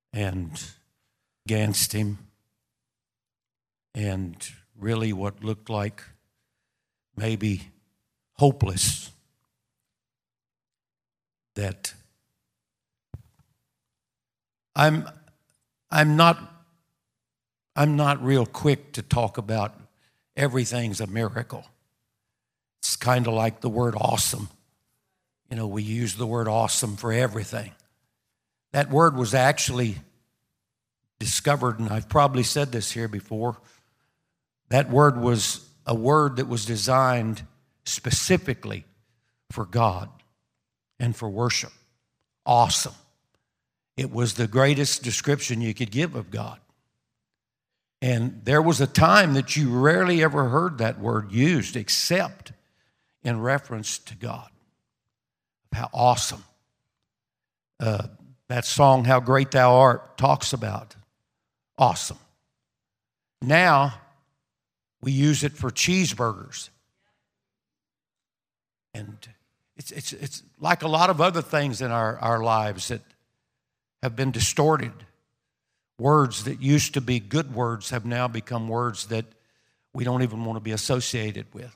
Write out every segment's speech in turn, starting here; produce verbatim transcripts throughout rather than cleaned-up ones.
and against him, and really what looked like maybe hopeless, that I'm I'm not I'm not real quick to talk about everything's a miracle. It's kind of like the word awesome. You know, we use the word awesome for everything. That word was actually discovered, and I've probably said this here before, that word was a word that was designed specifically for God and for worship. Awesome. It was the greatest description you could give of God. And there was a time that you rarely ever heard that word used except in reference to God. How awesome. Uh, that song, How Great Thou Art, talks about awesome. Now, we use it for cheeseburgers. And it's, it's, it's like a lot of other things in our, our lives that have been distorted. Words that used to be good words have now become words that we don't even want to be associated with.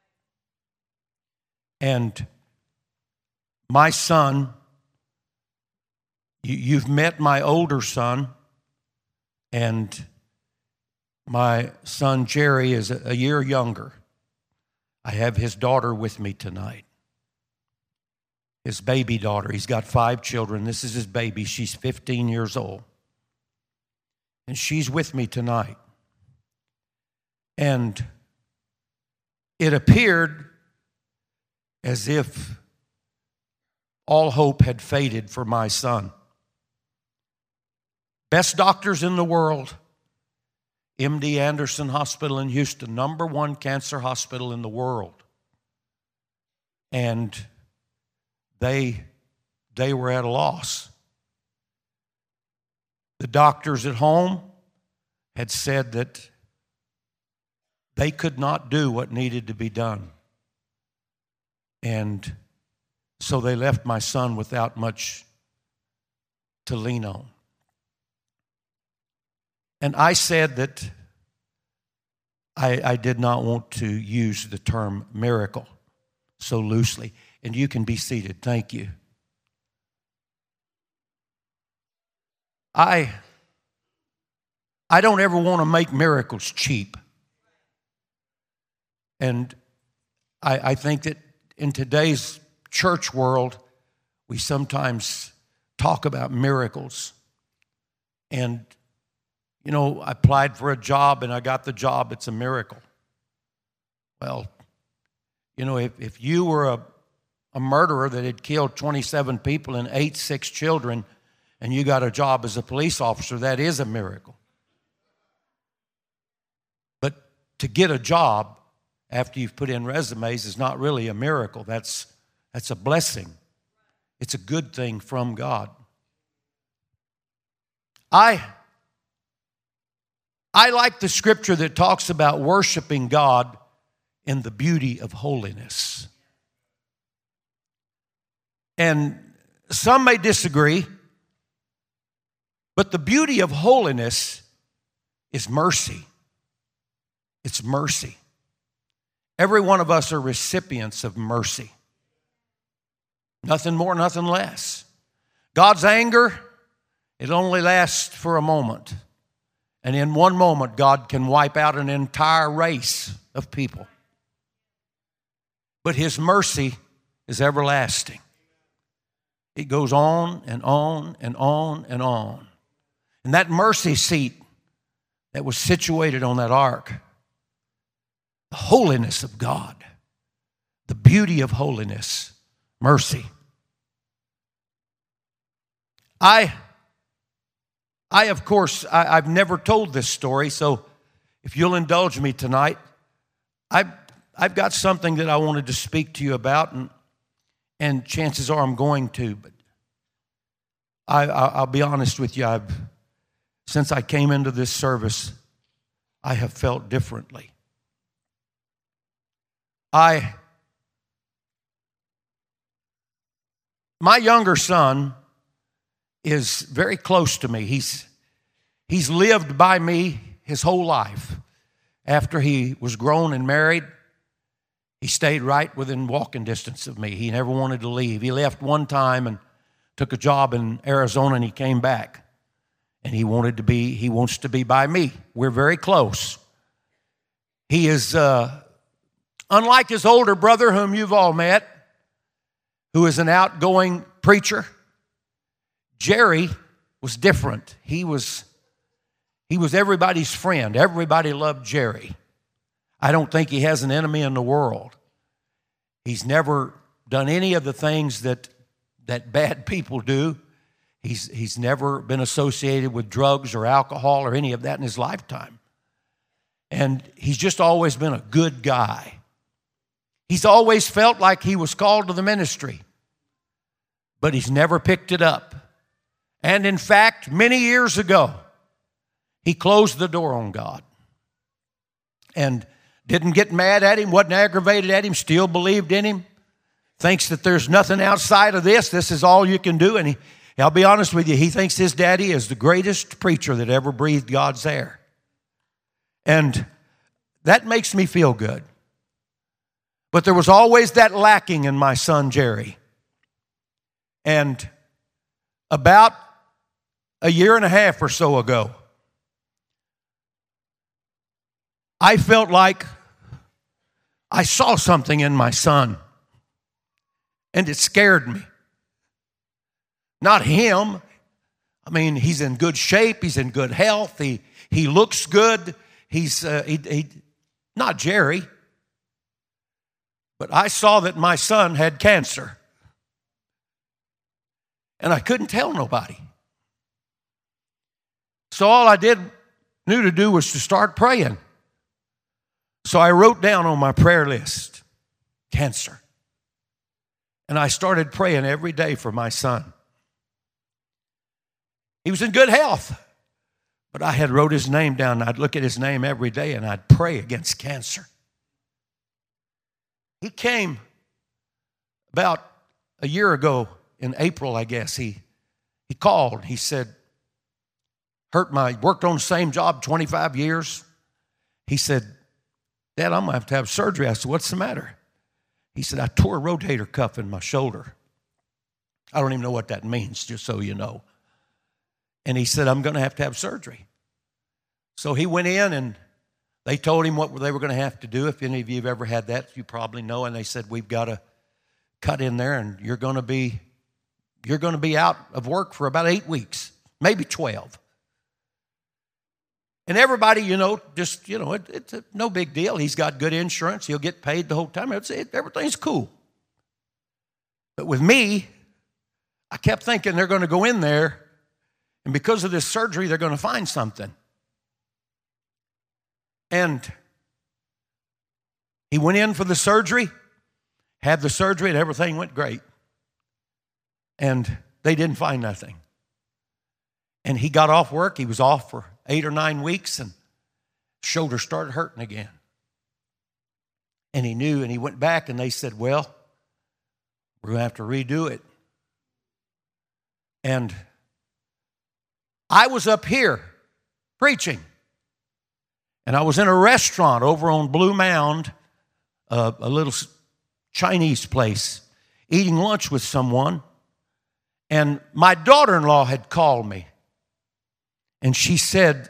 And my son, you, you've met my older son, and my son Jerry is a, a year younger. I have his daughter with me tonight. His baby daughter. He's got five children. This is his baby. She's fifteen years old. And she's with me tonight. And it appeared as if all hope had faded for my son. Best doctors in the world, M D Anderson Hospital in Houston, number one cancer hospital in the world. And they, they were at a loss. The doctors at home had said that they could not do what needed to be done. And so they left my son without much to lean on. And I said that I, I did not want to use the term miracle so loosely. And you can be seated. Thank you. I, I don't ever want to make miracles cheap. And I, I think that in today's church world, we sometimes talk about miracles. And, you know, I applied for a job and I got the job. It's a miracle. Well, you know, if, if you were a, a murderer that had killed twenty-seven people and ate six children, and you got a job as a police officer, that is a miracle. But to get a job after you've put in resumes is not really a miracle. That's, that's a blessing. It's a good thing from God. I, I like the scripture that talks about worshiping God in the beauty of holiness. And some may disagree, but the beauty of holiness is mercy. It's mercy. Every one of us are recipients of mercy. Nothing more, nothing less. God's anger, it only lasts for a moment. And in one moment, God can wipe out an entire race of people. But His mercy is everlasting. It goes on and on and on and on. And that mercy seat that was situated on that ark, the holiness of God, the beauty of holiness, mercy. I, I of course, I, I've never told this story, so if you'll indulge me tonight, I've, I've got something that I wanted to speak to you about, and, and chances are I'm going to, but I, I, I'll be honest with you, I've, since I came into this service, I have felt differently. I, my younger son is very close to me. He's, he's lived by me his whole life. After he was grown and married, he stayed right within walking distance of me. He never wanted to leave. He left one time and took a job in Arizona, and he came back. And he wanted to be, he wants to be by me. We're very close. He is, uh, unlike his older brother, whom you've all met, who is an outgoing preacher, Jerry was different. He was, he was everybody's friend. Everybody loved Jerry. I don't think he has an enemy in the world. He's never done any of the things that, that bad people do. He's, he's never been associated with drugs or alcohol or any of that in his lifetime. And he's just always been a good guy. He's always felt like he was called to the ministry, but he's never picked it up. And in fact, many years ago, he closed the door on God and didn't get mad at him, wasn't aggravated at him, still believed in him, thinks that there's nothing outside of this. This is all you can do. And he, I'll be honest with you, he thinks his daddy is the greatest preacher that ever breathed God's air. And that makes me feel good. But there was always that lacking in my son, Jerry. And about a year and a half or so ago, I felt like I saw something in my son, and it scared me. Not him. I mean, he's in good shape. He's in good health. He, he looks good. He's uh, he, he, not Jerry. But I saw that my son had cancer. And I couldn't tell nobody. So all I did knew to do was to start praying. So I wrote down on my prayer list, cancer. And I started praying every day for my son. He was in good health. But I had wrote his name down. And I'd look at his name every day and I'd pray against cancer. He came about a year ago in April, I guess. He, he called. He said, hurt my, worked on the same job twenty-five years. He said, Dad, I'm going to have to have surgery. I said, what's the matter? He said, I tore a rotator cuff in my shoulder. I don't even know what that means, just so you know. And he said, I'm going to have to have surgery. So he went in and they told him what they were going to have to do. If any of you have ever had that, you probably know. And they said, we've got to cut in there and you're going to be, you're going to be out of work for about eight weeks, maybe twelve. And everybody, you know, just, you know, it, it's a, no big deal. He's got good insurance. He'll get paid the whole time. It's, it, everything's cool. But with me, I kept thinking they're going to go in there, and because of this surgery, they're going to find something. And he went in for the surgery, had the surgery, and everything went great. And they didn't find nothing. And he got off work. He was off for eight or nine weeks, and shoulder started hurting again. And he knew, and he went back, and they said, well, we're going to have to redo it. And I was up here preaching, and I was in a restaurant over on Blue Mound, uh, a little Chinese place, eating lunch with someone, and my daughter-in-law had called me. And she said,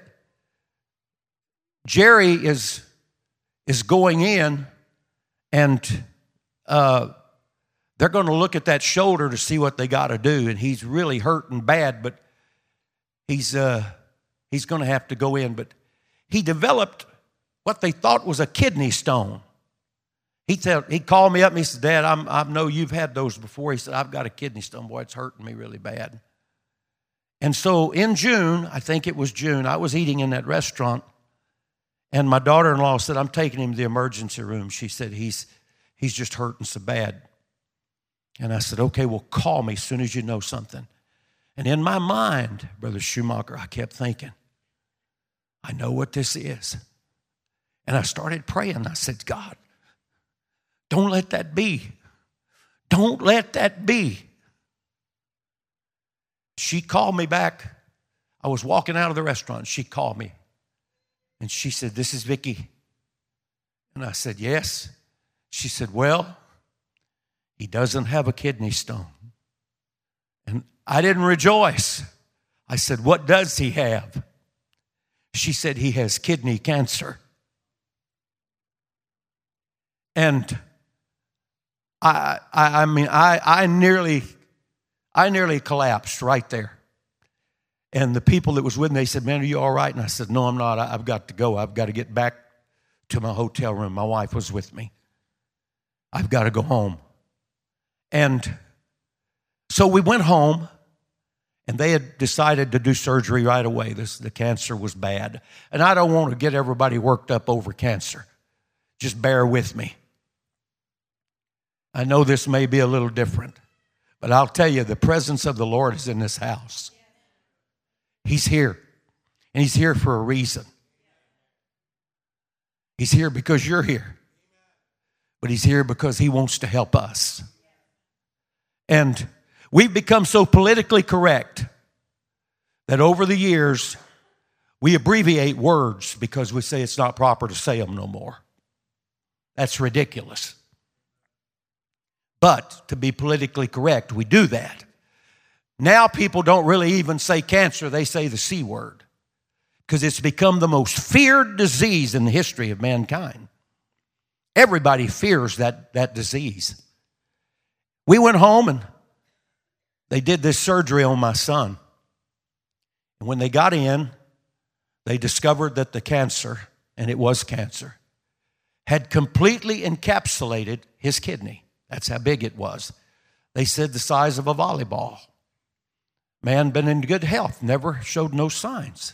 Jerry is, is going in, and uh, they're going to look at that shoulder to see what they got to do. And he's really hurting bad, but he's, uh, he's going to have to go in. But he developed what they thought was a kidney stone. He, tell, he called me up and he said, Dad, I'm, I know you've had those before. He said, I've got a kidney stone. Boy, it's hurting me really bad. And so in June, I think it was June, I was eating in that restaurant, and my daughter-in-law said, I'm taking him to the emergency room. She said, he's, he's just hurting so bad. And I said, okay, well, call me as soon as you know something. And in my mind, Brother Schumacher, I kept thinking, I know what this is. And I started praying. I said, God, don't let that be. Don't let that be. she called me back. I was walking out of the restaurant. She called me. And she said, "This is Vicki." And I said, "Yes." She said, "Well, he doesn't have a kidney stone." And I didn't rejoice. I said, "What does he have?" She said, "He has kidney cancer." And I, I, I mean, I, I nearly, I nearly collapsed right there. And the people that was with me, they said, "Man, are you all right?" And I said, "No, I'm not. I, I've got to go. I've got to get back to my hotel room." My wife was with me. I've got to go home. And so we went home, and they had decided to do surgery right away. This, the cancer was bad. And I don't want to get everybody worked up over cancer. Just bear with me. I know this may be a little different, but I'll tell you, the presence of the Lord is in this house. He's here, and he's here for a reason. He's here because you're here, but he's here because he wants to help us. And we've become so politically correct that over the years, we abbreviate words because we say it's not proper to say them no more. That's ridiculous. But to be politically correct, we do that. Now people don't really even say cancer, they say the C word, because it's become the most feared disease in the history of mankind. Everybody fears that, that disease. We went home and they did this surgery on my son. And when they got in, they discovered that the cancer, and it was cancer, had completely encapsulated his kidney. That's how big it was. They said the size of a volleyball. Man been in good health, never showed no signs.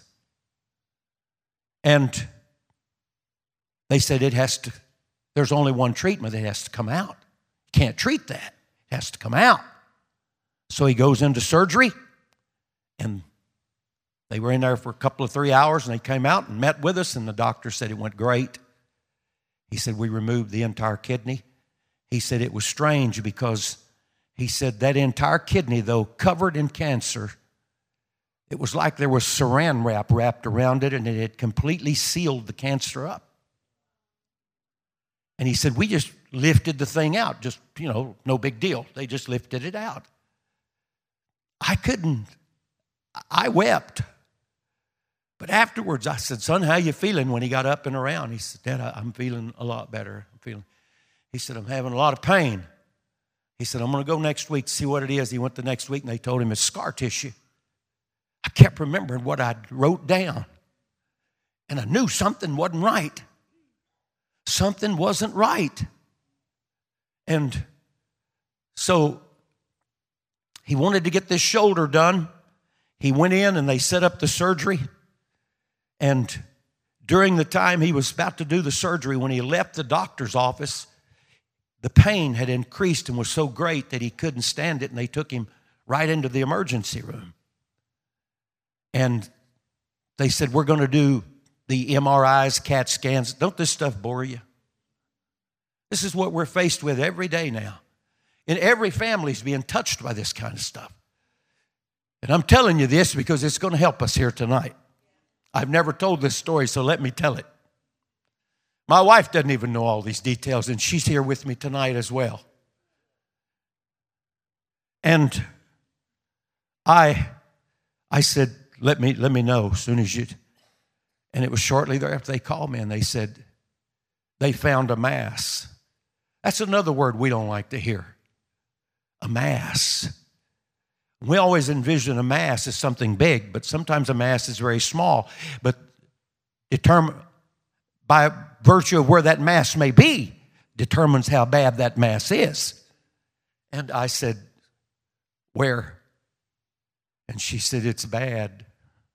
And they said it has to, there's only one treatment that has to come out. Can't treat that. It has to come out. So he goes into surgery, and they were in there for a couple of three hours, and they came out and met with us, and the doctor said it went great. He said, "We removed the entire kidney." He said it was strange because he said that entire kidney, though covered in cancer, it was like there was saran wrap wrapped around it, and it had completely sealed the cancer up. And he said, "We just lifted the thing out, just, you know, no big deal. They just lifted it out." I couldn't, I wept. But afterwards I said, "Son, how you feeling?" When he got up and around, he said, "Dad, I'm feeling a lot better. I'm feeling," he said, "I'm having a lot of pain." He said, "I'm going to go next week to see what it is." He went the next week, and they told him it's scar tissue. I kept remembering what I wrote down, and I knew something wasn't right. Something wasn't right. And so he wanted to get this shoulder done. He went in, and they set up the surgery. And during the time he was about to do the surgery, when he left the doctor's office, the pain had increased and was so great that he couldn't stand it, and they took him right into the emergency room. And they said, "We're going to do the M R Is, CAT scans." Don't this stuff bore you? This is what we're faced with every day now. And every family's being touched by this kind of stuff. And I'm telling you this because it's going to help us here tonight. I've never told this story, so let me tell it. My wife doesn't even know all these details, and she's here with me tonight as well. And I, I said, let me, let me know as soon as you, and it was shortly thereafter they called me, and they said they found a mass. That's another word we don't like to hear. A mass. We always envision a mass as something big, but sometimes a mass is very small. But determine, by virtue of where that mass may be, determines how bad that mass is. And I said, "Where?" And she said, "It's bad."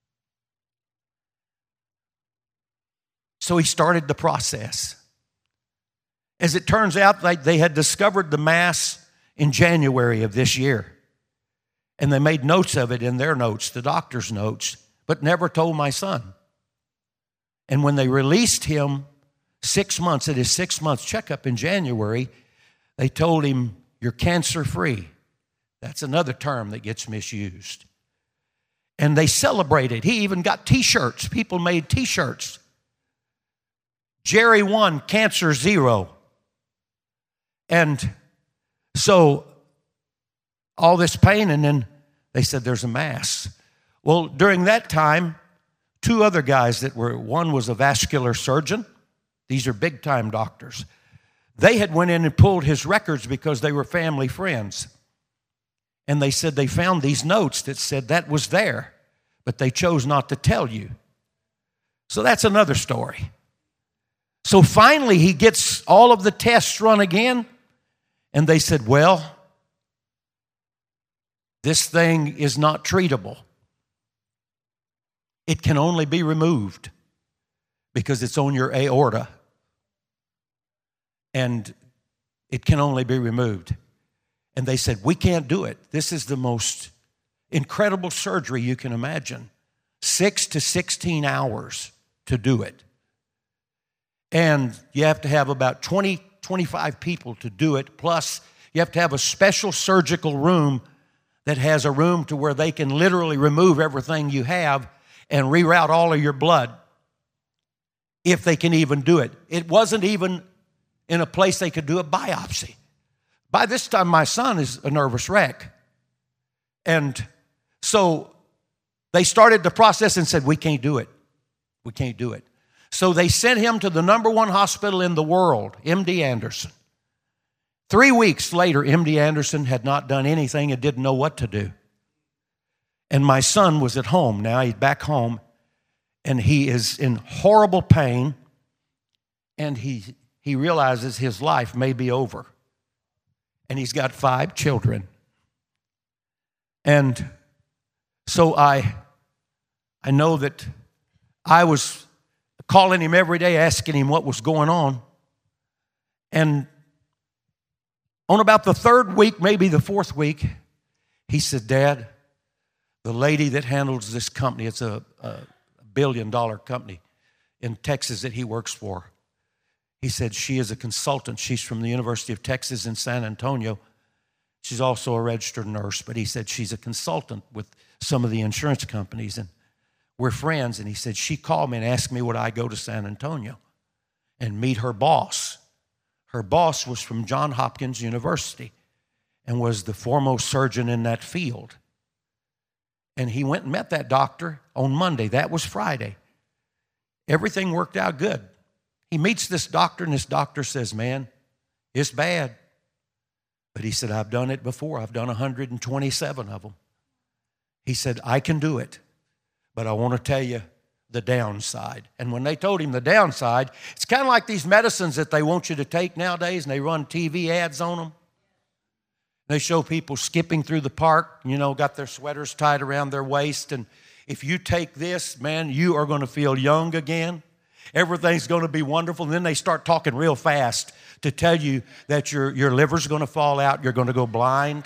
So he started the process. As it turns out, they, they had discovered the mass in January of this year. And they made notes of it in their notes, the doctor's notes, but never told my son. And when they released him six months, at his six months checkup in January, they told him, "You're cancer-free." That's another term that gets misused. And they celebrated. He even got T-shirts. People made T-shirts. Jerry one, cancer zero. And so all this pain, and then they said there's a mass. Well, during that time, two other guys that were, one was a vascular surgeon. These are big-time doctors. They had went in and pulled his records because they were family friends. And they said they found these notes that said that was there, but they chose not to tell you. So that's another story. So finally, he gets all of the tests run again, and they said, well, this thing is not treatable. It can only be removed because it's on your aorta, and it can only be removed. And they said, we can't do it. This is the most incredible surgery you can imagine. Six to sixteen hours to do it. And you have to have about twenty, twenty-five people to do it. Plus, you have to have a special surgical room that has a room to where they can literally remove everything you have and reroute all of your blood, if they can even do it. It wasn't even in a place they could do a biopsy. By this time, my son is a nervous wreck. And so they started the process and said, we can't do it. We can't do it. So they sent him to the number one hospital in the world, M D Anderson. Three weeks later, M D Anderson had not done anything and didn't know what to do. And my son was at home. Now he's back home, and he is in horrible pain, and he, he realizes his life may be over. And he's got five children. And so I, I know that I was calling him every day, asking him what was going on. And on about the third week, maybe the fourth week, he said, Dad, the lady that handles this company, it's a, a billion dollar company in Texas that he works for. He said, she is a consultant. She's from the University of Texas in San Antonio. She's also a registered nurse, but he said she's a consultant with some of the insurance companies, and we're friends. And he said, she called me and asked me would I go to San Antonio and meet her boss. Her boss was from Johns Hopkins University and was the foremost surgeon in that field. And he went and met that doctor on Monday. That was Friday. Everything worked out good. He meets this doctor, and this doctor says, man, it's bad. But he said, I've done it before. I've done one hundred twenty-seven of them. He said, I can do it, but I want to tell you the downside. And when they told him the downside, it's kind of like these medicines that they want you to take nowadays, and they run T V ads on them. They show people skipping through the park, you know, got their sweaters tied around their waist, and if you take this, man, you are going to feel young again. Everything's going to be wonderful. And then they start talking real fast to tell you that your, your liver's going to fall out, you're going to go blind.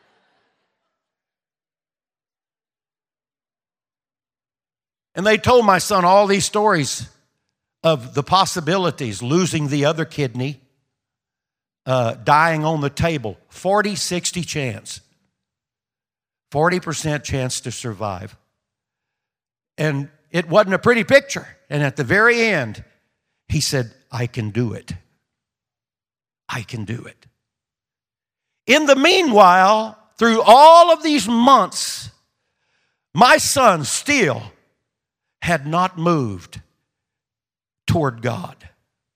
And they told my son all these stories of the possibilities, losing the other kidney, uh, dying on the table, forty sixty chance, forty percent chance to survive. And it wasn't a pretty picture. And at the very end, he said, I can do it. I can do it. In the meanwhile, through all of these months, my son still had not moved toward God.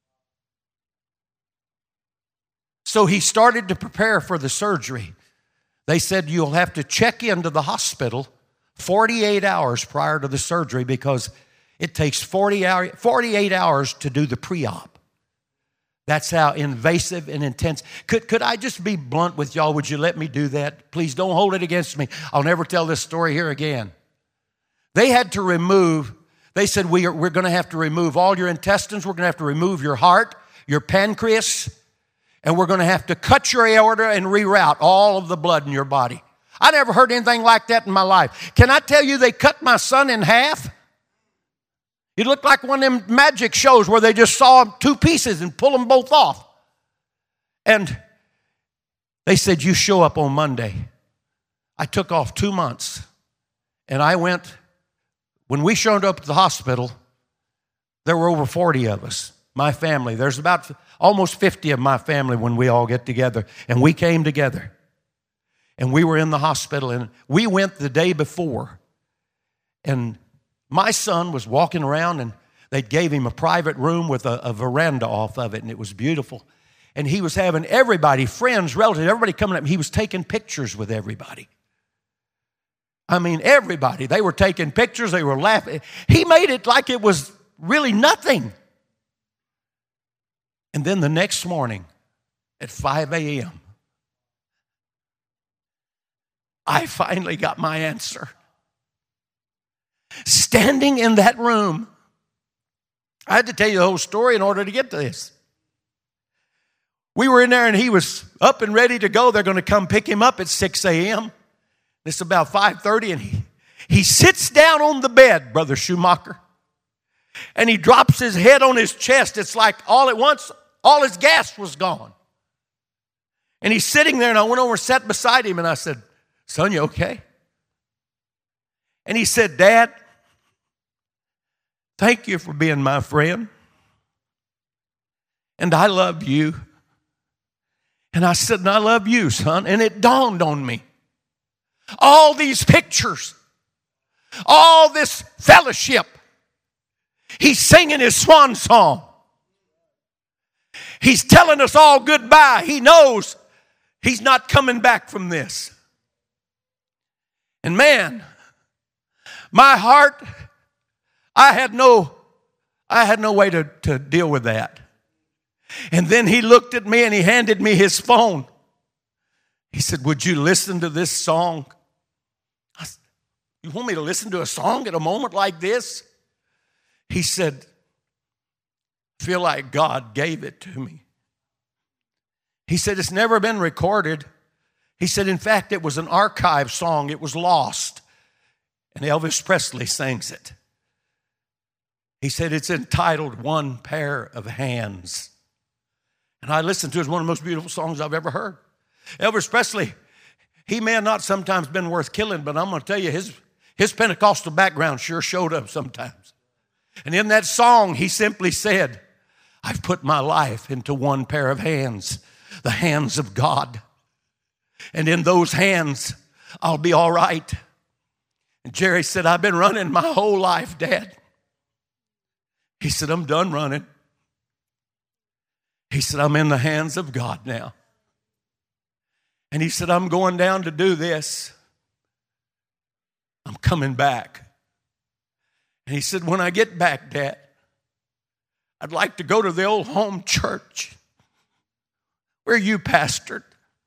So he started to prepare for the surgery. They said, you'll have to check into the hospital forty-eight hours prior to the surgery because it takes forty hour, forty-eight hours to do the pre-op. That's how invasive and intense. Could, could I just be blunt with y'all? Would you let me do that? Please don't hold it against me. I'll never tell this story here again. They had to remove, they said, we are, we're going to have to remove all your intestines. We're going to have to remove your heart, your pancreas, and we're going to have to cut your aorta and reroute all of the blood in your body. I never heard anything like that in my life. Can I tell you they cut my son in half? It looked like one of them magic shows where they just saw two pieces and pull them both off. And they said, you show up on Monday. I took off two months. And I went, when we showed up at the hospital, there were over forty of us, my family. There's about almost fifty of my family when we all get together. And we came together. And we were in the hospital. And we went the day before. And my son was walking around, and they gave him a private room with a, a veranda off of it, and it was beautiful. And he was having everybody, friends, relatives, everybody coming up. He was taking pictures with everybody. I mean, everybody. They were taking pictures. They were laughing. He made it like it was really nothing. And then the next morning at five a.m., I finally got my answer. Standing in that room, I had to tell you the whole story in order to get to this. We were in there, and he was up and ready to go. They're going to come pick him up at six a.m. It's about five thirty, and he, he sits down on the bed, Brother Schumacher, and he drops his head on his chest. It's like all at once, all his gas was gone. And he's sitting there, and I went over and sat beside him, and I said, "Son, you okay?" And he said, "Dad, thank you for being my friend. And I love you." And I said, "And I love you, son." And it dawned on me. All these pictures, all this fellowship. He's singing his swan song. He's telling us all goodbye. He knows he's not coming back from this. And man, my heart, I had no, I had no way to, to deal with that. And then he looked at me and he handed me his phone. He said, "Would you listen to this song?" I said, "You want me to listen to a song at a moment like this?" He said, "I feel like God gave it to me." He said, "It's never been recorded." He said, "In fact, it was an archive song. It was lost. And Elvis Presley sings it." He said, "It's entitled One Pair of Hands." And I listened to it. It's one of the most beautiful songs I've ever heard. Elvis Presley, he may have not sometimes been worth killing, but I'm going to tell you, his, his Pentecostal background sure showed up sometimes. And in that song, he simply said, "I've put my life into one pair of hands, the hands of God. And in those hands, I'll be all right." And Jerry said, "I've been running my whole life, Dad." He said, "I'm done running." He said, "I'm in the hands of God now." And he said, "I'm going down to do this. I'm coming back." And he said, "When I get back, Dad, I'd like to go to the old home church where you pastored.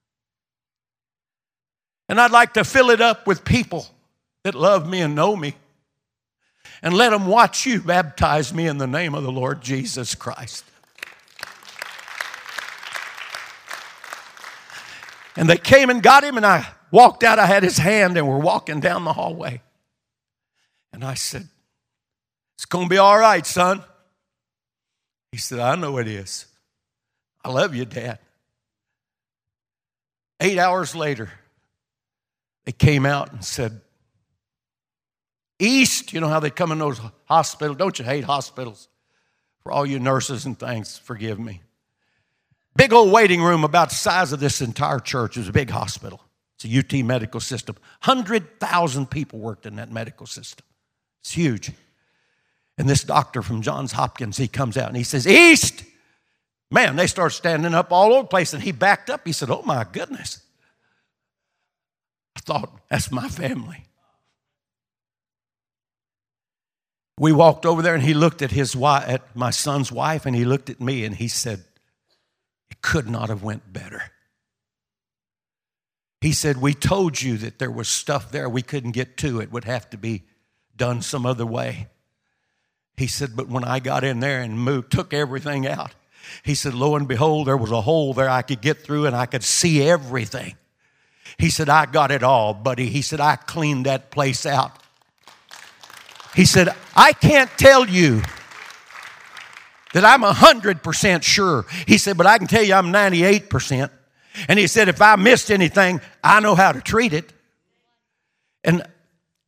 And I'd like to fill it up with people that love me and know me. And let them watch you baptize me in the name of the Lord Jesus Christ." And they came and got him, and I walked out. I had his hand, and we're walking down the hallway. And I said, "It's going to be all right, son." He said, "I know it is. I love you, Dad." Eight hours later, they came out and said, "East," you know how they come in those hospitals. Don't you hate hospitals? For all you nurses and things, forgive me. Big old waiting room about the size of this entire church. It was a big hospital. It's a U T medical system. one hundred thousand people worked in that medical system. It's huge. And this doctor from Johns Hopkins, he comes out and he says, "East!" Man, they start standing up all over the place. And he backed up. He said, "Oh, my goodness." I thought, that's my family. We walked over there, and he looked at his wife, at my son's wife, and he looked at me, and he said, "It could not have went better." He said, "We told you that there was stuff there we couldn't get to. It would have to be done some other way." He said, "But when I got in there and moved, took everything out," he said, "lo and behold, there was a hole there I could get through, and I could see everything." He said, "I got it all, buddy." He said, "I cleaned that place out." He said, "I can't tell you that I'm one hundred percent sure." He said, "But I can tell you I'm ninety-eight percent. And he said, "If I missed anything, I know how to treat it." And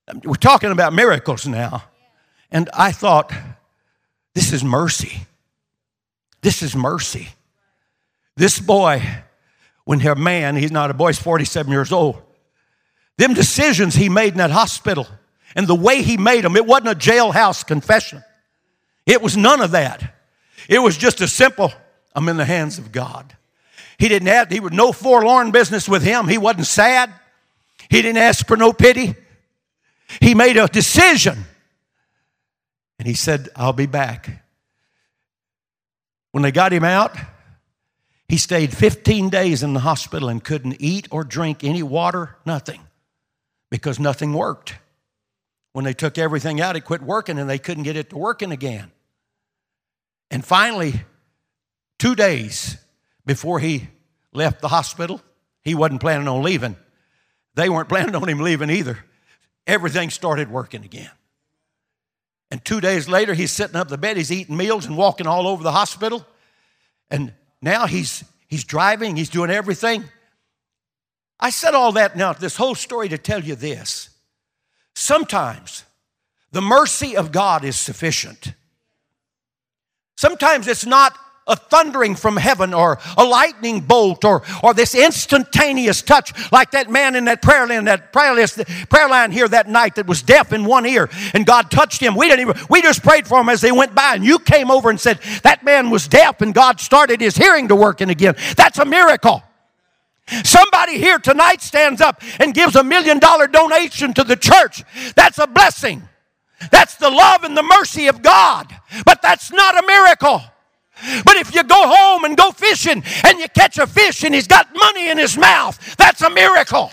We're talking about miracles now. And I thought, this is mercy. This is mercy. This boy, when he's a man, he's not a boy, he's forty-seven years old. Them decisions he made in that hospital and the way he made them, it wasn't a jailhouse confession. It was none of that. It was just a simple, I'm in the hands of God. He didn't have, he was no forlorn business with him. He wasn't sad. He didn't ask for no pity. He made a decision. And he said, I'll be back. When they got him out, he stayed fifteen days in the hospital and couldn't eat or drink any water, nothing, because nothing worked. When they took everything out, it quit working and they couldn't get it to working again. And finally, two days before he left the hospital, he wasn't planning on leaving. They weren't planning on him leaving either. Everything started working again. And two days later, he's sitting up in the bed, he's eating meals and walking all over the hospital. And now he's he's driving, he's doing everything. I said all that now, this whole story to tell you this. Sometimes the mercy of God is sufficient. Sometimes it's not a thundering from heaven or a lightning bolt or, or this instantaneous touch like that man in that prayer line, that prayer list, prayer line here that night that was deaf in one ear and God touched him. We didn't even, we just prayed for him as they went by and you came over and said that man was deaf and God started his hearing to working again. That's a miracle. Somebody here tonight stands up and gives a million dollar donation to the church. That's a blessing. That's the love and the mercy of God. But that's not a miracle. But if you go home and go fishing and you catch a fish and he's got money in his mouth, that's a miracle.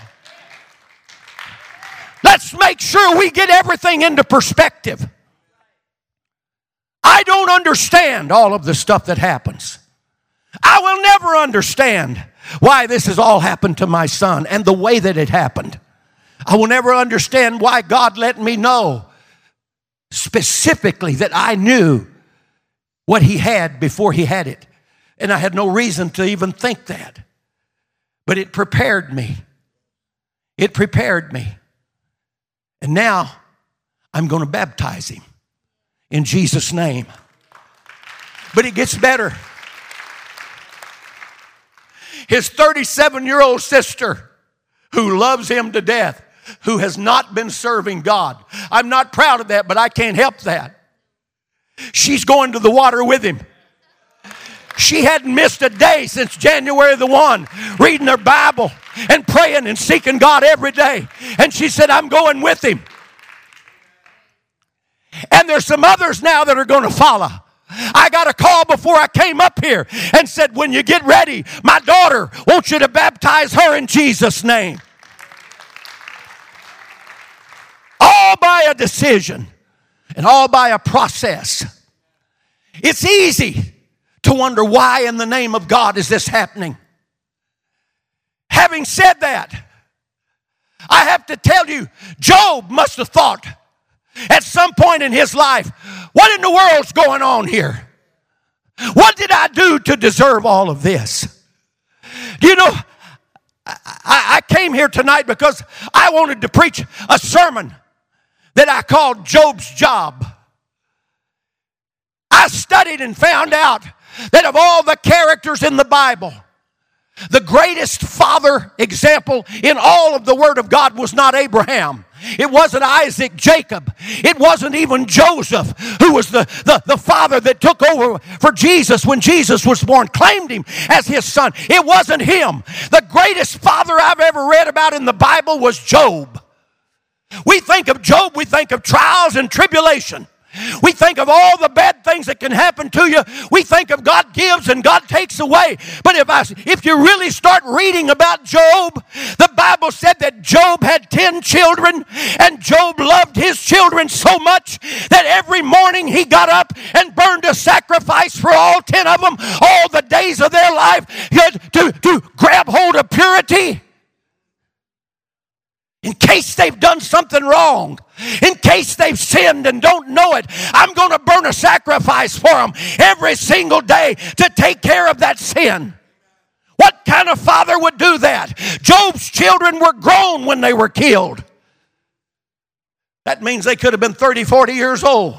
Let's make sure we get everything into perspective. I don't understand all of the stuff that happens. I will never understand why this has all happened to my son and the way that it happened. I will never understand why God let me know specifically that I knew what he had before he had it. And I had no reason to even think that. But it prepared me. It prepared me. And now I'm going to baptize him in Jesus' name. But it gets better. His thirty-seven-year-old sister, who loves him to death, who has not been serving God. I'm not proud of that, but I can't help that. She's going to the water with him. She hadn't missed a day since January the first, reading her Bible and praying and seeking God every day. And she said, I'm going with him. And there's some others now that are going to follow. I got a call before I came up here and said, when you get ready, my daughter wants you to baptize her in Jesus' name. All by a decision and all by a process. It's easy to wonder why in the name of God is this happening. Having said that, I have to tell you, Job must have thought at some point in his life, what in the world's going on here? What did I do to deserve all of this? Do you know, I, I came here tonight because I wanted to preach a sermon that I called Job's Job. I studied and found out that of all the characters in the Bible, the greatest father example in all of the Word of God was not Abraham. It wasn't Isaac, Jacob. It wasn't even Joseph, who was the, the, the father that took over for Jesus when Jesus was born, claimed him as his son. It wasn't him. The greatest father I've ever read about in the Bible was Job. We think of Job, we think of trials and tribulation. We think of all the bad things that can happen to you. We think of God gives and God takes away. But if I, if you really start reading about Job, the Bible said that Job had ten children, and Job loved his children so much that every morning he got up and burned a sacrifice for all ten of them, all the days of their life, to, to grab hold of purity. In case they've done something wrong, in case they've sinned and don't know it, I'm going to burn a sacrifice for them every single day to take care of that sin. What kind of father would do that? Job's children were grown when they were killed. That means they could have been thirty, forty years old.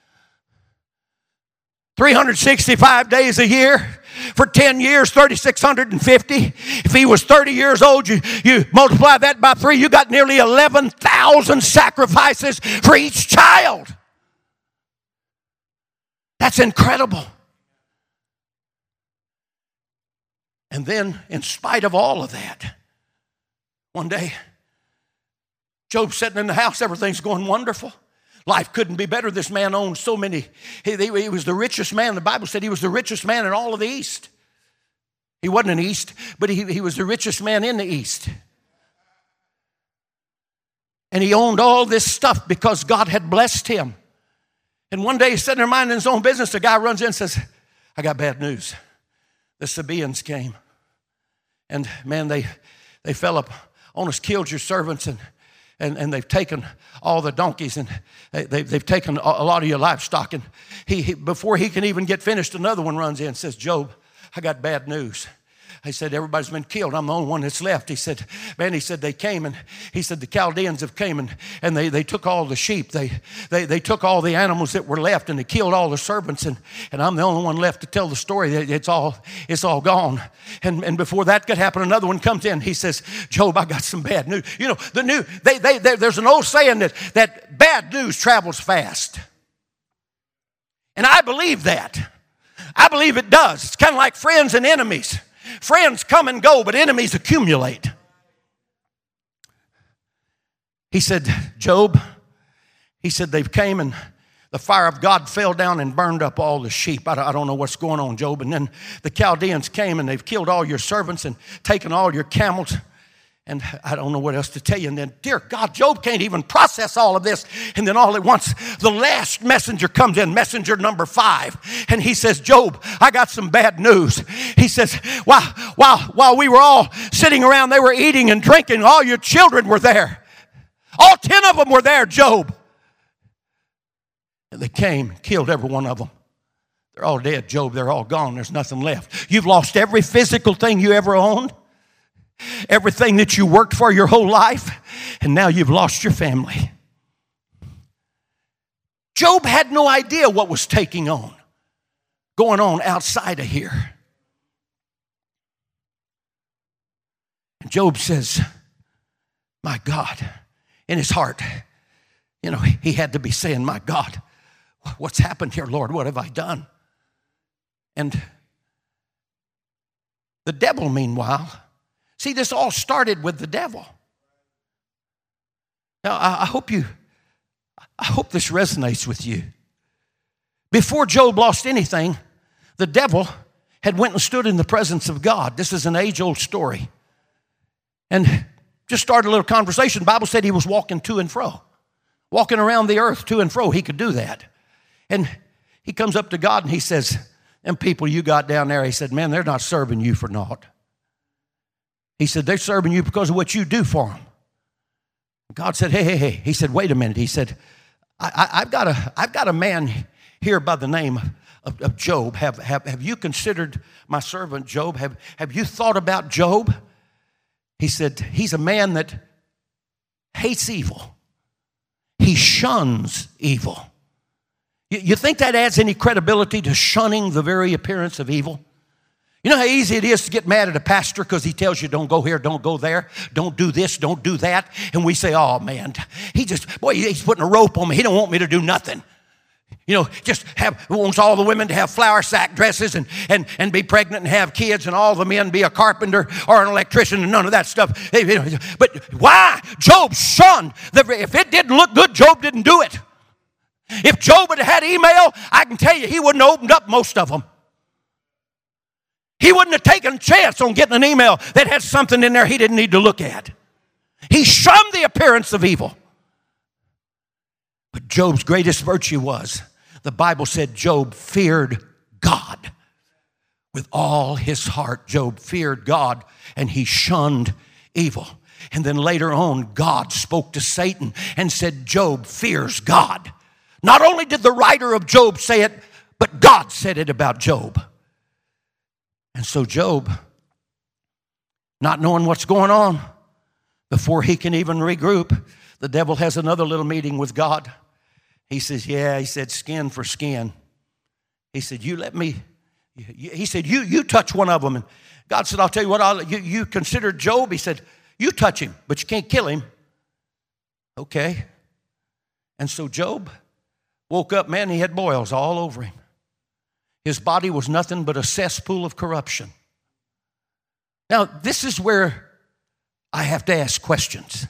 three hundred sixty-five days a year. For ten years, three thousand six hundred fifty. If he was thirty years old, you, you multiply that by three, you got nearly eleven thousand sacrifices for each child. That's incredible. And then, in spite of all of that, one day, Job's sitting in the house, everything's going wonderful. Life couldn't be better. This man owned so many. He, he was the richest man. The Bible said he was the richest man in all of the East. He wasn't an East, but he, he was the richest man in the East. And he owned all this stuff because God had blessed him. And one day he's sitting there minding his own business. The guy runs in and says, I got bad news. The Sabaeans came. And man, they, they fell up on us, killed your servants, and And, and they've taken all the donkeys, and they, they've taken a lot of your livestock. And he, he, before he can even get finished, another one runs in and says, Job, I got bad news. He said, everybody's been killed. I'm the only one that's left. He said, man, he said, they came, and he said, the Chaldeans have came, and, and they, they took all the sheep. They, they, they took all the animals that were left, and they killed all the servants, and, and I'm the only one left to tell the story. It's all, it's all gone. And, and before that could happen, another one comes in. He says, Job, I got some bad news. You know, the new, they, they, they, there's an old saying that, that bad news travels fast. And I believe that. I believe it does. It's kind of like friends and enemies. Friends come and go, but enemies accumulate. He said, Job, he said, they've came and the fire of God fell down and burned up all the sheep. I don't know what's going on, Job. And then the Chaldeans came and they've killed all your servants and taken all your camels. And I don't know what else to tell you. And then, dear God, Job can't even process all of this. And then all at once, the last messenger comes in, messenger number five. And he says, Job, I got some bad news. He says, while, while, while we were all sitting around, they were eating and drinking. All your children were there. All ten of them were there, Job. And they came, killed every one of them. They're all dead, Job. They're all gone. There's nothing left. You've lost every physical thing you ever owned. Everything that you worked for your whole life, and now you've lost your family. Job had no idea what was taking on, going on outside of here. And Job says, my God, in his heart, you know, he had to be saying, my God, what's happened here, Lord? What have I done? And the devil, meanwhile, see, this all started with the devil. Now, I, I hope you, I hope this resonates with you. Before Job lost anything, the devil had went and stood in the presence of God. This is an age-old story. And just started a little conversation. The Bible said he was walking to and fro. Walking around the earth to and fro. He could do that. And he comes up to God and he says, them people you got down there, he said, man, they're not serving you for naught. He said, they're serving you because of what you do for them. God said, hey, hey, hey. He said, wait a minute. He said, I, I, I've got a, I've got a man here by the name of, of Job. Have, have, have you considered my servant Job? Have, have you thought about Job? He said, he's a man that hates evil. He shuns evil. You, you think that adds any credibility to shunning the very appearance of evil? You know how easy it is to get mad at a pastor because he tells you don't go here, don't go there, don't do this, don't do that. And we say, oh, man, he just, boy, he's putting a rope on me. He don't want me to do nothing. You know, just have, wants all the women to have flower sack dresses and, and, and be pregnant and have kids and all the men be a carpenter or an electrician and none of that stuff. But why? Job shunned. If it didn't look good, Job didn't do it. If Job had had email, I can tell you he wouldn't have opened up most of them. He wouldn't have taken a chance on getting an email that had something in there he didn't need to look at. He shunned the appearance of evil. But Job's greatest virtue was, the Bible said Job feared God. With all his heart, Job feared God and he shunned evil. And then later on, God spoke to Satan and said, Job fears God. Not only did the writer of Job say it, but God said it about Job. And so Job, not knowing what's going on, before he can even regroup, The devil has another little meeting with God. He says, yeah, he said, skin for skin. He said, you let me, he said, you you touch one of them. And God said, I'll tell you what, I'll, you, you consider Job. He said, you touch him, but you can't kill him. Okay. And so Job woke up, man, he had boils all over him. His body was nothing but a cesspool of corruption. Now, this is where I have to ask questions.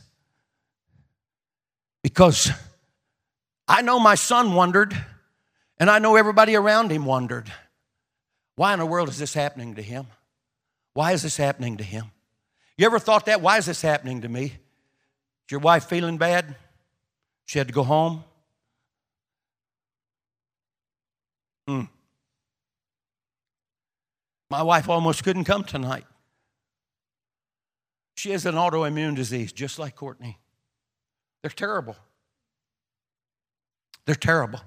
Because I know my son wondered, and I know everybody around him wondered, why in the world is this happening to him? Why is this happening to him? You ever thought that? Why is this happening to me? Is your wife feeling bad? She had to go home? Hmm. My wife almost couldn't come tonight. She has an autoimmune disease, just like Courtney. They're terrible. They're terrible.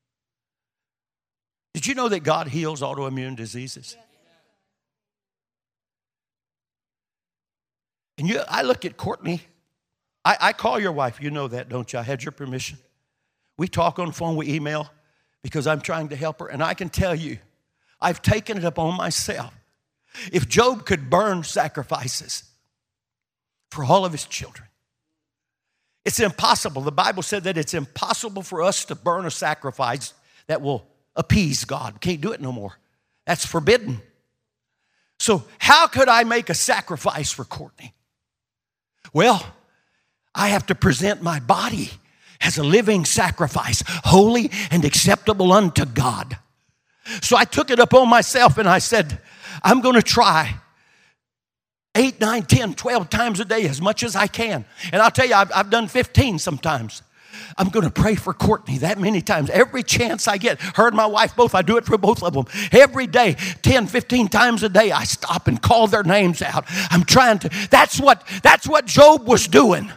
Did you know that God heals autoimmune diseases? And you, I look at Courtney. I, I call your wife. You know that, don't you? I had your permission. We talk on the phone, we email, because I'm trying to help her. And I can tell you, I've taken it upon myself. If Job could burn sacrifices for all of his children, it's impossible. The Bible said that it's impossible for us to burn a sacrifice that will appease God. Can't do it no more. That's forbidden. So how could I make a sacrifice for Courtney? Well, I have to present my body as a living sacrifice, holy and acceptable unto God. So I took it upon myself and I said, I'm going to try eight, nine, ten, twelve times a day, as much as I can. And I'll tell you, I've, I've done fifteen sometimes. I'm going to pray for Courtney that many times. Every chance I get, her and my wife both, I do it for both of them. Every day, ten, fifteen times a day, I stop and call their names out. I'm trying to, that's what, that's what Job was doing.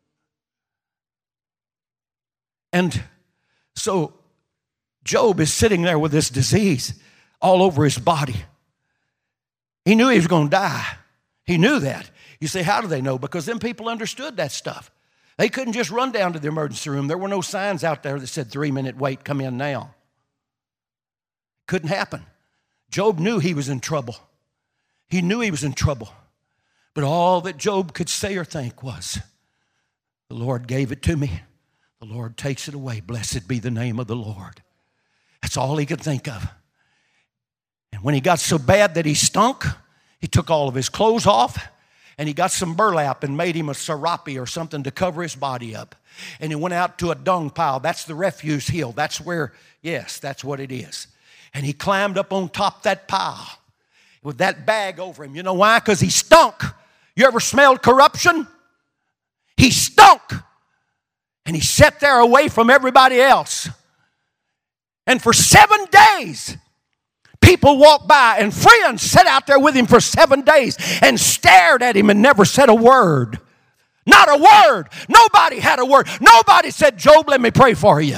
And so Job is sitting there with this disease all over his body. He knew he was going to die. He knew that. You say, how do they know? Because them people understood that stuff. They couldn't just run down to the emergency room. There were no signs out there that said three-minute wait, come in now. Couldn't happen. Job knew he was in trouble. He knew he was in trouble. But all that Job could say or think was, the Lord gave it to me. The Lord takes it away. Blessed be the name of the Lord. That's all he could think of. And when he got so bad that he stunk, he took all of his clothes off and he got some burlap and made him a serape or something to cover his body up. And he went out to a dung pile. That's the refuse hill. That's where, yes, that's what it is. And he climbed up on top of that pile with that bag over him. You know why? Because he stunk. You ever smelled corruption? He stunk. And he sat there away from everybody else. And for seven days, people walked by and friends sat out there with him for seven days and stared at him and never said a word. Not a word. Nobody had a word. Nobody said, Job, let me pray for you.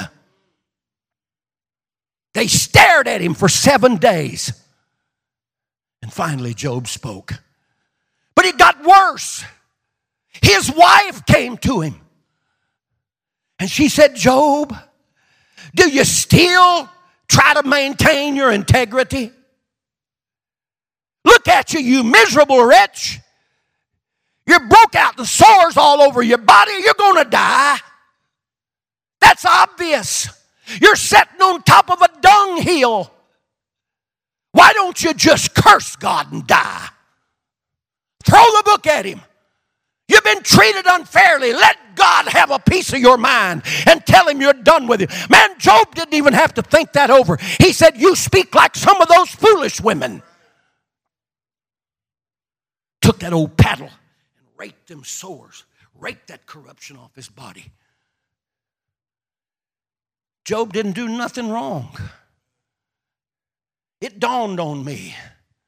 They stared at him for seven days. And finally, Job spoke. But it got worse. His wife came to him. And she said, Job, do you still try to maintain your integrity? Look at you, you miserable wretch. You're broke out the sores all over your body. You're going to die. That's obvious. You're sitting on top of a dunghill. Why don't you just curse God and die? Throw the book at him. You've been treated unfairly. Let God have a piece of your mind and tell him you're done with him. Man, Job didn't even have to think that over. He said, you speak like some of those foolish women. Took that old paddle and raked them sores, raked that corruption off his body. Job didn't do nothing wrong. It dawned on me.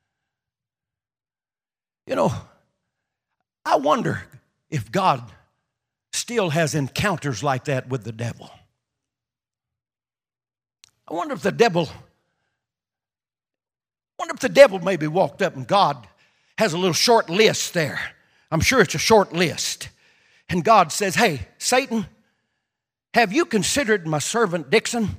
You know, I wonder if God still has encounters like that with the devil. I wonder if the devil, I wonder if the devil maybe walked up and God has a little short list there. I'm sure it's a short list. And God says, hey, Satan, have you considered my servant Dixon?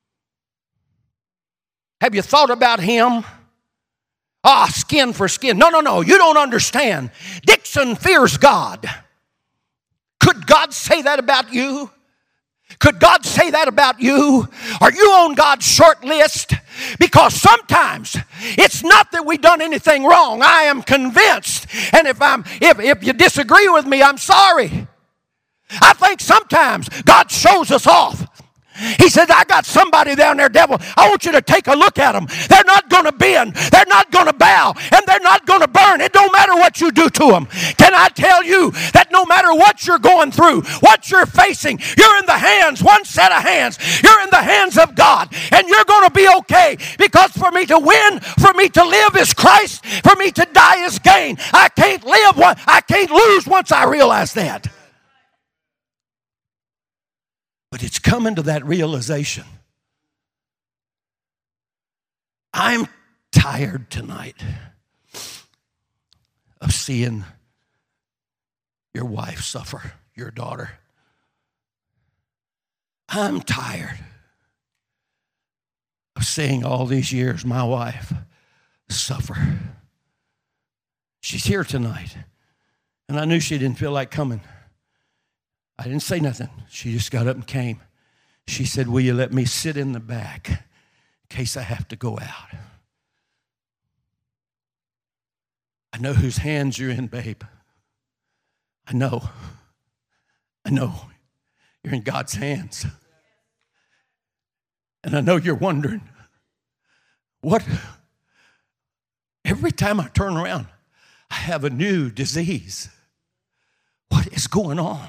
Have you thought about him? Ah, skin for skin. No, no, no, you don't understand. Dixon fears God. Could God say that about you? Could God say that about you? Are you on God's short list? Because sometimes it's not that we've done anything wrong. I am convinced. And if I'm if, if you disagree with me, I'm sorry. I think sometimes God shows us off. He said, I got somebody down there, devil. I want you to take a look at them. They're not going to bend. They're not going to bow. And they're not going to burn. It don't matter what you do to them. Can I tell you that no matter what you're going through, what you're facing, you're in the hands, one set of hands. You're in the hands of God. And you're going to be okay. Because for me to win, for me to live is Christ. For me to die is gain. I can't live, one, I can't lose once I realize that. But it's coming to that realization. I'm tired tonight of seeing your wife suffer, your daughter. I'm tired of seeing all these years my wife suffer. She's here tonight, and I knew she didn't feel like coming. I didn't say nothing. She just got up and came. She said, will you let me sit in the back in case I have to go out? I know whose hands you're in, babe. I know. I know. You're in God's hands. And I know you're wondering, what? Every time I turn around, I have a new disease. What is going on?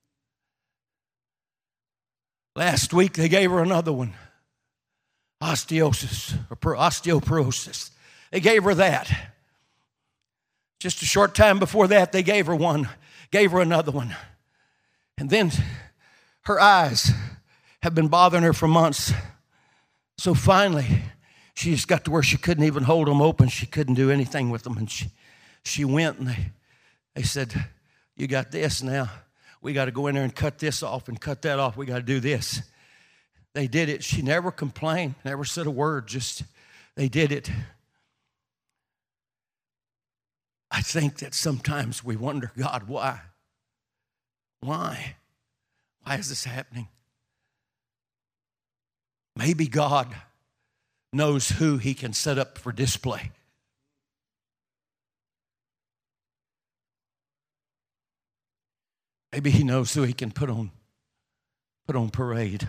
Last week, they gave her another one, osteosis, or osteoporosis. They gave her that. Just a short time before that, they gave her one, gave her another one. And then her eyes have been bothering her for months. So finally, she just got to where she couldn't even hold them open. She couldn't do anything with them. And she, she went and they, they said, you got this now. We got to go in there and cut this off and cut that off. We got to do this. They did it. She never complained, never said a word, just they did it. I think that sometimes we wonder, God, why? Why? Why is this happening? Maybe God knows who he can set up for display. Maybe he knows who he can put on, put on parade.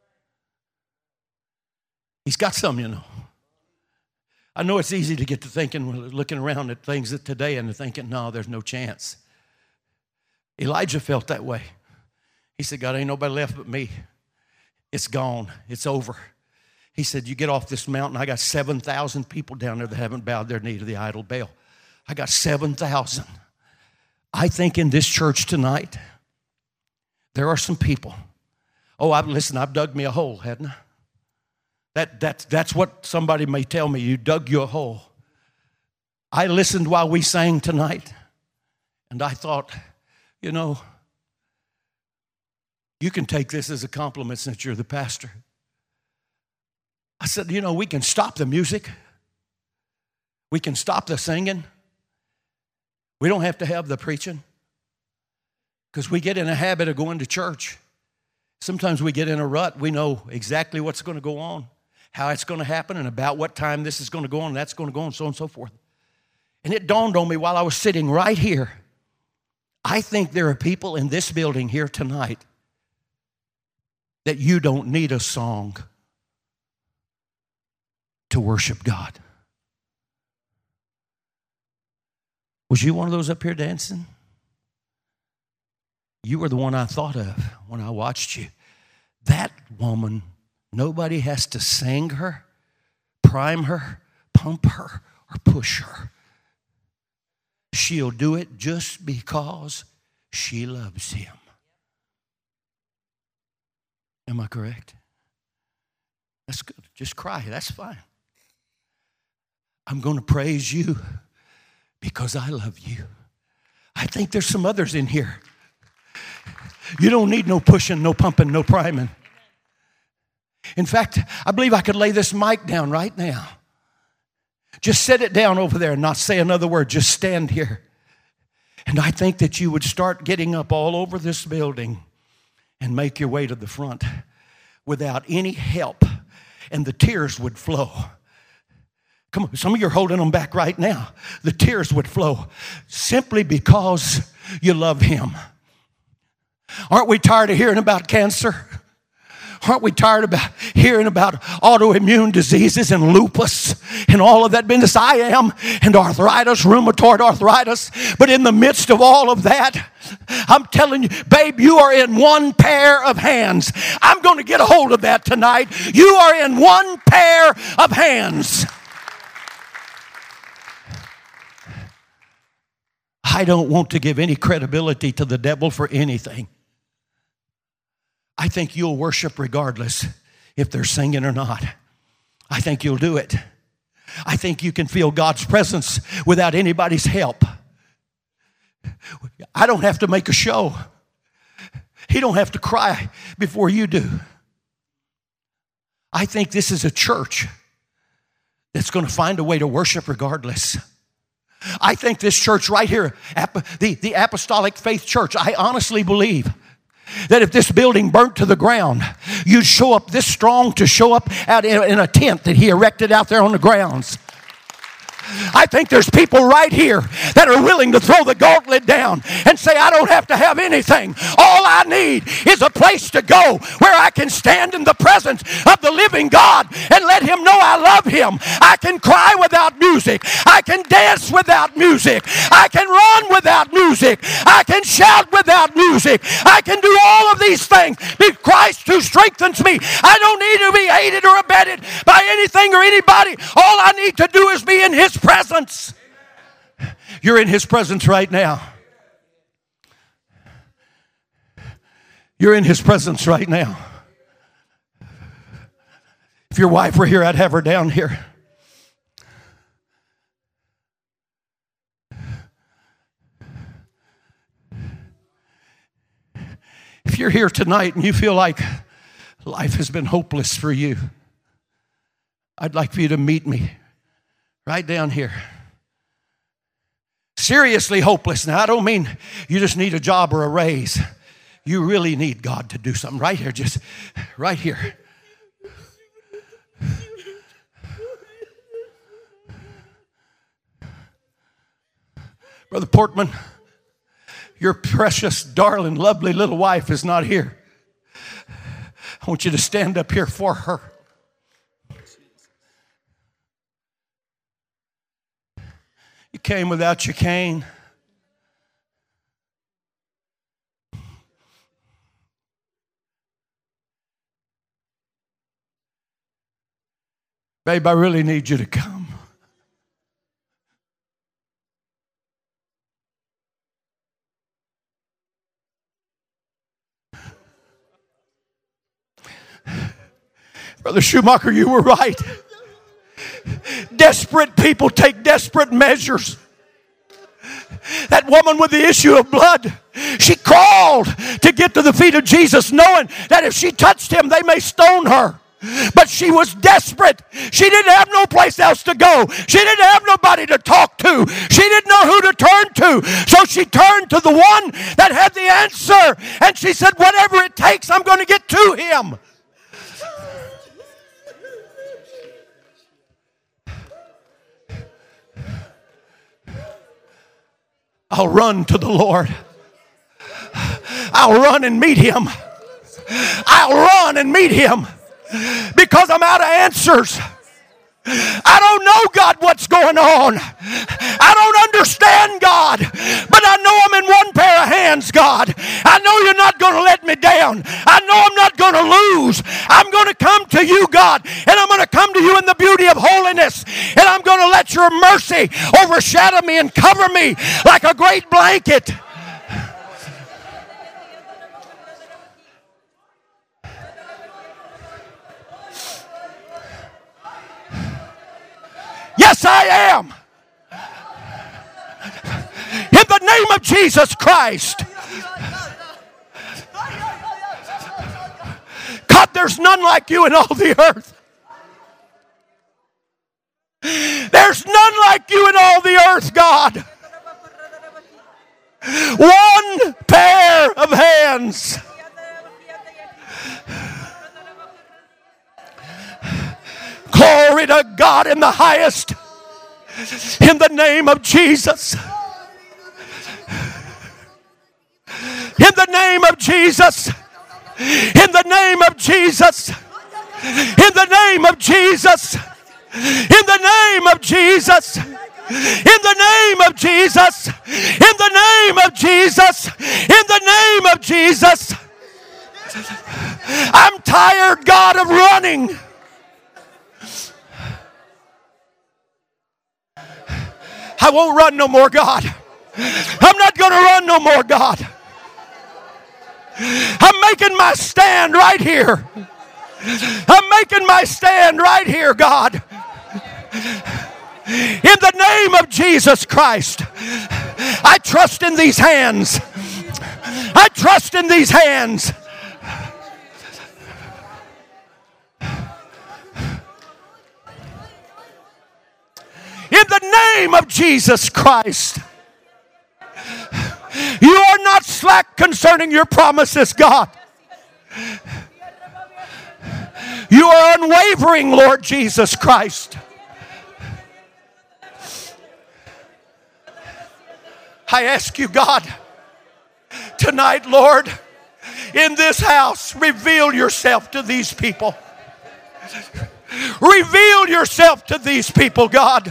He's got some, you know. I know it's easy to get to thinking, looking around at things that today and thinking, no, there's no chance. Elijah felt that way. He said, God, ain't nobody left but me. It's gone. It's over. He said, you get off this mountain. I got seven thousand people down there that haven't bowed their knee to the idol Baal. I got seven thousand. I think in this church tonight, there are some people. Oh, I've, listen, I've dug me a hole, hadn't I? That, that, that's what somebody may tell me. You dug you a hole. I listened while we sang tonight, and I thought, you know, you can take this as a compliment since you're the pastor. I said, you know, we can stop the music. We can stop the singing. We don't have to have the preaching. Because we get in a habit of going to church. Sometimes we get in a rut. We know exactly what's going to go on, how it's going to happen, and about what time this is going to go on, and that's going to go on, so on and so forth. And it dawned on me while I was sitting right here. I think there are people in this building here tonight that you don't need a song to worship God. Was you one of those up here dancing? You were the one I thought of when I watched you. That woman, nobody has to sing her, prime her, pump her, or push her. She'll do it just because she loves him. Am I correct? That's good. Just cry. That's fine. I'm going to praise you because I love you. I think there's some others in here You don't need no pushing, no pumping, no priming. In fact, I believe I could lay this mic down right now. Just set it down over there and not say another word. Just stand here. And I think that you would start getting up all over this building and make your way to the front without any help. And the tears would flow. Come on, some of you are holding them back right now. The tears would flow simply because you love Him. Aren't we tired of hearing about cancer? Aren't we tired about hearing about autoimmune diseases and lupus and all of that business? I am, and arthritis, rheumatoid arthritis. But in the midst of all of that, I'm telling you, babe, you are in one pair of hands. I'm going to get a hold of that tonight. You are in one pair of hands. I don't want to give any credibility to the devil for anything. I think you'll worship regardless if they're singing or not. I think you'll do it. I think you can feel God's presence without anybody's help. I don't have to make a show. He don't have to cry before you do. I think this is a church that's going to find a way to worship regardless. I think this church right here, the, the Apostolic Faith Church, I honestly believe that if this building burnt to the ground, you'd show up this strong to show up out in a tent that He erected out there on the grounds. I think there's people right here that are willing to throw the gauntlet down and say, I don't have to have anything. All I need is a place to go where I can stand in the presence of the living God and let Him know I love Him. I can cry without music. I can dance without music. I can run without music. I can shout without music. I can do all of these things because Christ who strengthens me. I don't need to be aided or abetted by anything or anybody. All I need to do is be in His presence. You're in His presence right now. You're in His presence right now. If your wife were here, I'd have her down here. If you're here tonight and you feel like life has been hopeless for you, I'd like for you to meet me right down here. Seriously hopeless. Now, I don't mean you just need a job or a raise. You really need God to do something right here, just right here. Brother Portman, your precious, darling, lovely little wife is not here. I want you to stand up here for her. You came without your cane. Babe, I really need you to come. Brother Schumacher, you were right. Desperate people take desperate measures. That woman with the issue of blood, she crawled to get to the feet of Jesus, knowing that if she touched Him, they may stone her. But she was desperate. She didn't have no place else to go. She didn't have nobody to talk to. She didn't know who to turn to. So she turned to the one that had the answer. And she said, whatever it takes, I'm going to get to Him. I'll run to the Lord. I'll run and meet Him. I'll run and meet Him because I'm out of answers. I don't know, God, what's going on. I don't understand, God, but I know I'm in one pair of hands, God. I know You're not going to let me down. I know I'm not going to lose. I'm going to come to You, God, and I'm going to come to You in the beauty of holiness, and I'm going to let Your mercy overshadow me and cover me like a great blanket. Yes, I am. In the name of Jesus Christ. there's none like you in all the earth. There's none like you in all the earth, God. One pair of hands. Glory to God in the highest. In the name of Jesus. In the name of Jesus. In the name of Jesus. In the name of Jesus. In the name of Jesus. In the name of Jesus. In the name of Jesus. In the name of Jesus. I'm tired, God, of running. I won't run no more, God. I'm not going to run no more, God. I'm making my stand right here. I'm making my stand right here, God. In the name of Jesus Christ, I trust in these hands. I trust in these hands. In the name of Jesus Christ. You are not slack concerning your promises, God. You are unwavering, Lord Jesus Christ. I ask you, God, tonight, Lord, in this house, reveal yourself to these people. Reveal yourself to these people, God.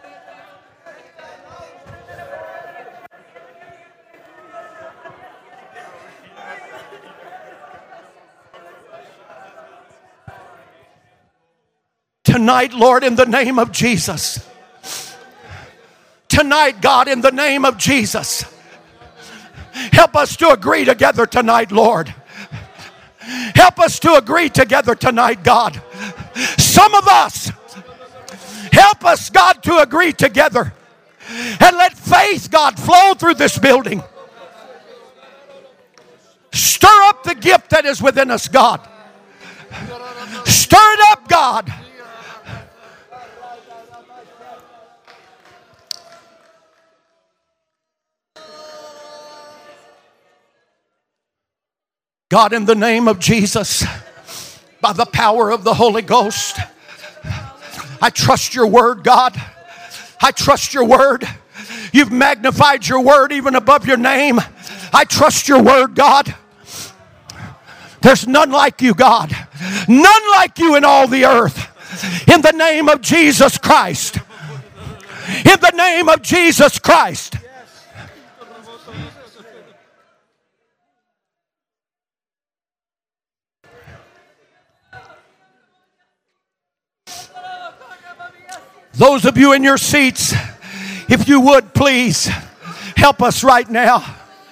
Tonight, Lord, in the name of Jesus. Tonight, God, in the name of Jesus. Help us to agree together tonight, Lord. Help us to agree together tonight, God. Some of us, help us, God, to agree together. And let faith, God, flow through this building. Stir up the gift that is within us, God. Stir it up, God. God, in the name of Jesus, by the power of the Holy Ghost, I trust your word, God. I trust your word. You've magnified your word even above your name. I trust your word, God. There's none like you, God. None like you in all the earth. In the name of Jesus Christ. In the name of Jesus Christ. Those of you in your seats, if you would please help us right now.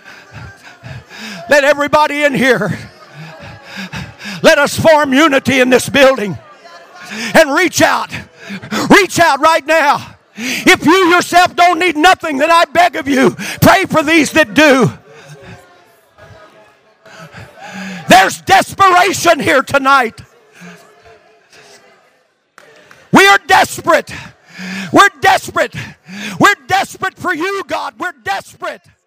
Let everybody in here, let us form unity in this building and reach out. Reach out right now. If you yourself don't need nothing, then I beg of you, pray for these that do. There's desperation here tonight. We are desperate. We're desperate. We're desperate for you, God. We're desperate.